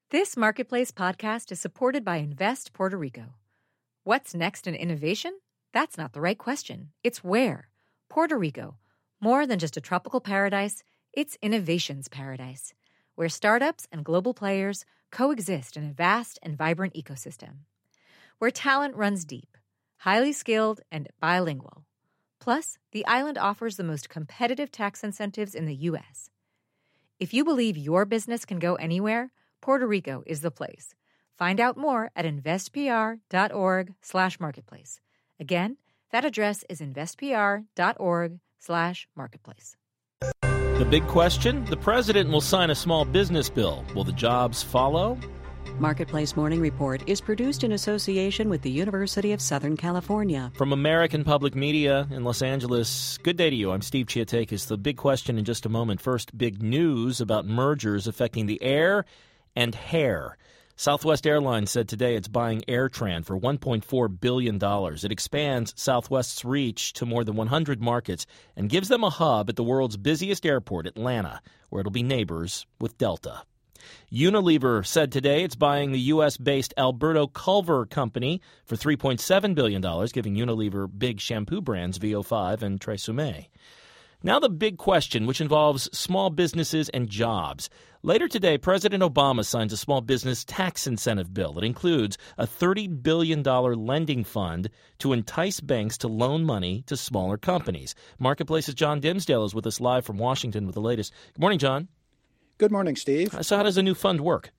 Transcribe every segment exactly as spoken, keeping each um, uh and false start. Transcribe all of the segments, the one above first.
This Marketplace podcast is supported by Invest Puerto Rico. What's next in innovation? That's not the right question. It's where. Puerto Rico. More than just a tropical paradise, it's innovation's paradise, where startups and global players coexist in a vast and vibrant ecosystem. Where talent runs deep, highly skilled, and bilingual. Plus, the island offers the most competitive tax incentives in the U S. If you believe your business can go anywhere, Puerto Rico is the place. Find out more at investpr.org slash marketplace. Again, that address is investpr.org slash marketplace. The big question, the president will sign a small business bill. Will the jobs follow? Marketplace Morning Report is produced in association with the University of Southern California. From American Public Media in Los Angeles, good day to you. I'm Steve Chiatakis. The big question in just a moment. First, big news about mergers affecting the air and hair. Southwest Airlines said today it's buying AirTran for one point four billion dollars. It expands Southwest's reach to more than one hundred markets and gives them a hub at the world's busiest airport, Atlanta, where it'll be neighbors with Delta. Unilever said today it's buying the U S-based Alberto Culver Company for three point seven billion dollars, giving Unilever big shampoo brands V O five and Tresemme. Now the big question, which involves small businesses and jobs. Later today, President Obama signs a small business tax incentive bill. It includes a thirty billion dollars lending fund to entice banks to loan money to smaller companies. Marketplace's John Dimsdale is with us live from Washington with the latest. Good morning, John. Good morning, Steve. So how does the new fund work?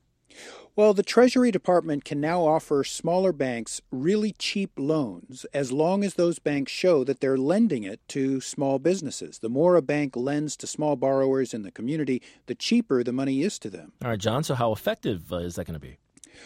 Well, the Treasury Department can now offer smaller banks really cheap loans as long as those banks show that they're lending it to small businesses. The more a bank lends to small borrowers in the community, the cheaper the money is to them. All right, John, so how effective uh, is that going to be?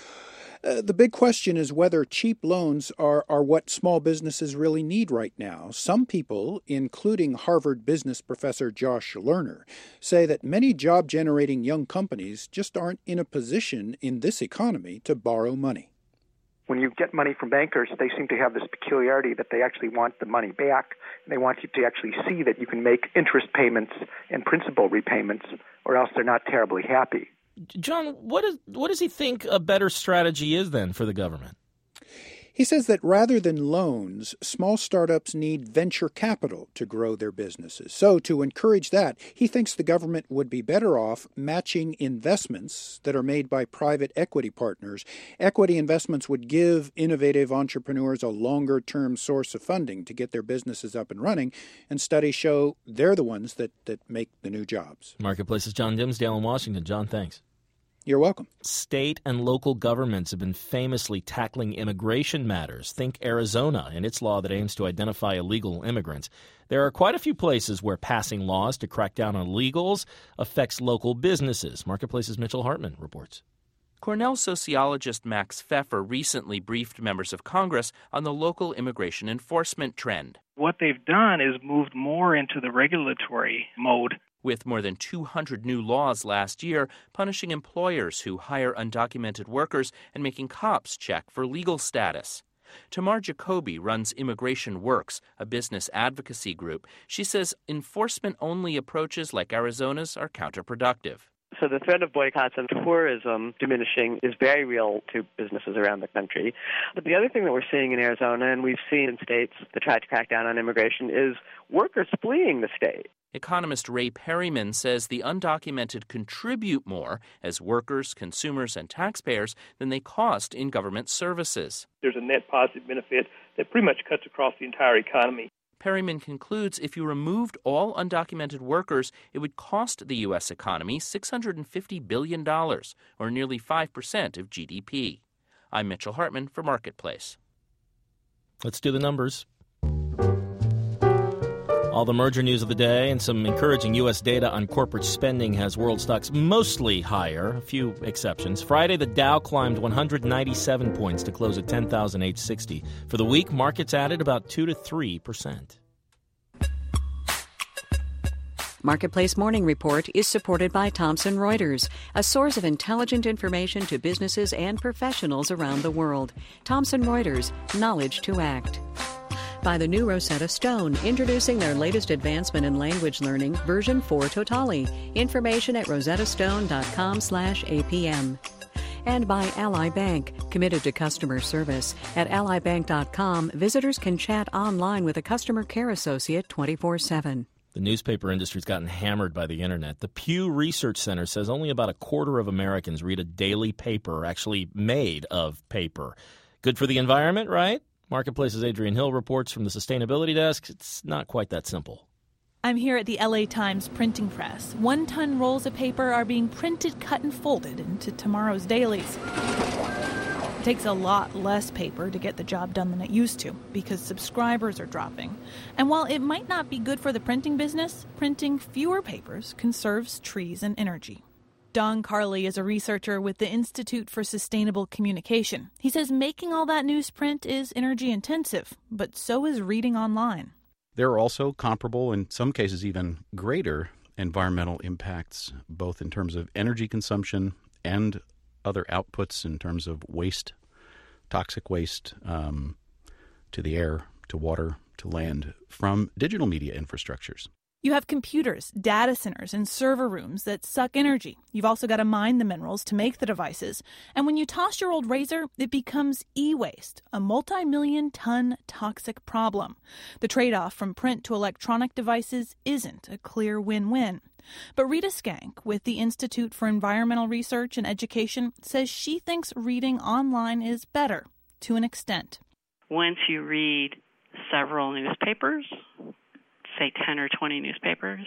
Uh, the big question is whether cheap loans are, are what small businesses really need right now. Some people, including Harvard business professor Josh Lerner, say that many job-generating young companies just aren't in a position in this economy to borrow money. When you get money from bankers, they seem to have this peculiarity that they actually want the money back. And they want you to actually see that you can make interest payments and principal repayments, or else they're not terribly happy. John, what is what does he think a better strategy is then for the government? He says that rather than loans, small startups need venture capital to grow their businesses. So to encourage that, he thinks the government would be better off matching investments that are made by private equity partners. Equity investments would give innovative entrepreneurs a longer-term source of funding to get their businesses up and running, and studies show they're the ones that, that make the new jobs. Marketplace's John Dimsdale in Washington. John, thanks. You're welcome. State and local governments have been famously tackling immigration matters. Think Arizona and its law that aims to identify illegal immigrants. There are quite a few places where passing laws to crack down on illegals affects local businesses. Marketplace's Mitchell Hartman reports. Cornell sociologist Max Pfeffer recently briefed members of Congress on the local immigration enforcement trend. What they've done is moved more into the regulatory mode. With more than two hundred new laws last year punishing employers who hire undocumented workers and making cops check for legal status. Tamar Jacoby runs Immigration Works, a business advocacy group. She says enforcement-only approaches like Arizona's are counterproductive. So the threat of boycotts and tourism diminishing is very real to businesses around the country. But the other thing that we're seeing in Arizona, and we've seen in states that tried to crack down on immigration, is workers fleeing the state. Economist Ray Perryman says the undocumented contribute more as workers, consumers, and taxpayers than they cost in government services. There's a net positive benefit that pretty much cuts across the entire economy. Perryman concludes if you removed all undocumented workers, it would cost the U S economy six hundred fifty billion dollars, or nearly five percent of G D P. I'm Mitchell Hartman for Marketplace. Let's do the numbers. All the merger news of the day and some encouraging U S data on corporate spending has world stocks mostly higher, a few exceptions. Friday, the Dow climbed one hundred ninety-seven points to close at ten thousand eight hundred sixty. For the week, markets added about two to three percent. Marketplace Morning Report is supported by Thomson Reuters, a source of intelligent information to businesses and professionals around the world. Thomson Reuters, knowledge to act. By the new Rosetta Stone, introducing their latest advancement in language learning, version four Totali. Information at rosettastone.com slash APM. And by Ally Bank, committed to customer service. At ally bank dot com, visitors can chat online with a customer care associate twenty-four seven. The newspaper industry's gotten hammered by the internet. The Pew Research Center says only about a quarter of Americans read a daily paper actually made of paper. Good for the environment, right? Marketplace's Adrienne Hill reports from the sustainability desk. It's not quite that simple. I'm here at the L A Times printing press. One-ton rolls of paper are being printed, cut, and folded into tomorrow's dailies. It takes a lot less paper to get the job done than it used to because subscribers are dropping. And while it might not be good for the printing business, printing fewer papers conserves trees and energy. Don Carley is a researcher with the Institute for Sustainable Communication. He says making all that newsprint is energy intensive, but so is reading online. There are also comparable, in some cases even greater, environmental impacts, both in terms of energy consumption and other outputs in terms of waste, toxic waste um, to the air, to water, to land, from digital media infrastructures. You have computers, data centers, and server rooms that suck energy. You've also got to mine the minerals to make the devices. And when you toss your old razor, it becomes e-waste, a multi-million ton toxic problem. The trade-off from print to electronic devices isn't a clear win-win. But Rita Skank with the Institute for Environmental Research and Education says she thinks reading online is better, to an extent. Once you read several newspapers, say ten or twenty newspapers,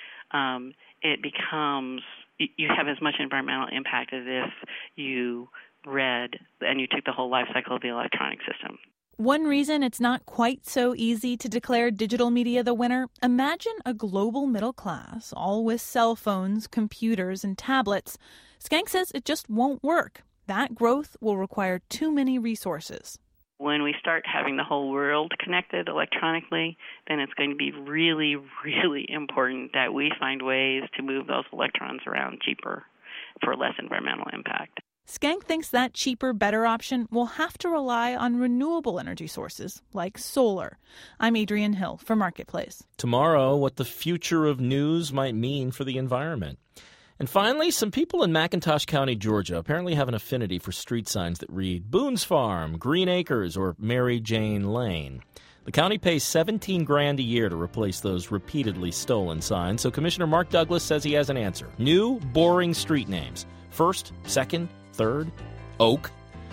um, it becomes, you have as much environmental impact as if you read and you took the whole life cycle of the electronic system. One reason it's not quite so easy to declare digital media the winner, imagine a global middle class, all with cell phones, computers, and tablets. Skank says it just won't work. That growth will require too many resources. When we start having the whole world connected electronically, then it's going to be really, really important that we find ways to move those electrons around cheaper for less environmental impact. Skank thinks that cheaper, better option will have to rely on renewable energy sources like solar. I'm Adrienne Hill for Marketplace. Tomorrow, what the future of news might mean for the environment. And finally, some people in McIntosh County, Georgia, apparently have an affinity for street signs that read Boone's Farm, Green Acres, or Mary Jane Lane. The county pays seventeen grand a year to replace those repeatedly stolen signs, so Commissioner Mark Douglas says he has an answer. New, boring street names. First, second, third, Oak.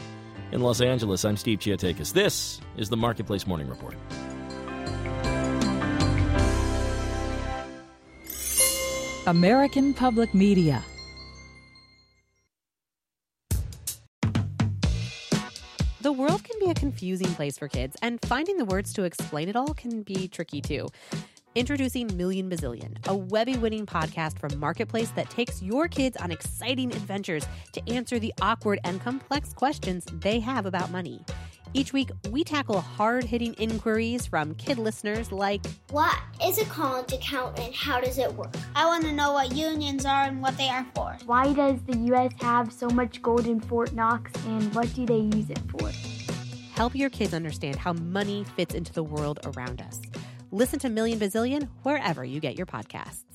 In Los Angeles, I'm Steve Chiatakis. This is the Marketplace Morning Report. American Public Media. The world can be a confusing place for kids, and finding the words to explain it all can be tricky too. Introducing Million Bazillion, a Webby-winning podcast from Marketplace that takes your kids on exciting adventures to answer the awkward and complex questions they have about money. Each week, we tackle hard-hitting inquiries from kid listeners like, what is a college account and how does it work? I want to know what unions are and what they are for. Why does the U S have so much gold in Fort Knox and what do they use it for? Help your kids understand how money fits into the world around us. Listen to Million Bazillion wherever you get your podcasts.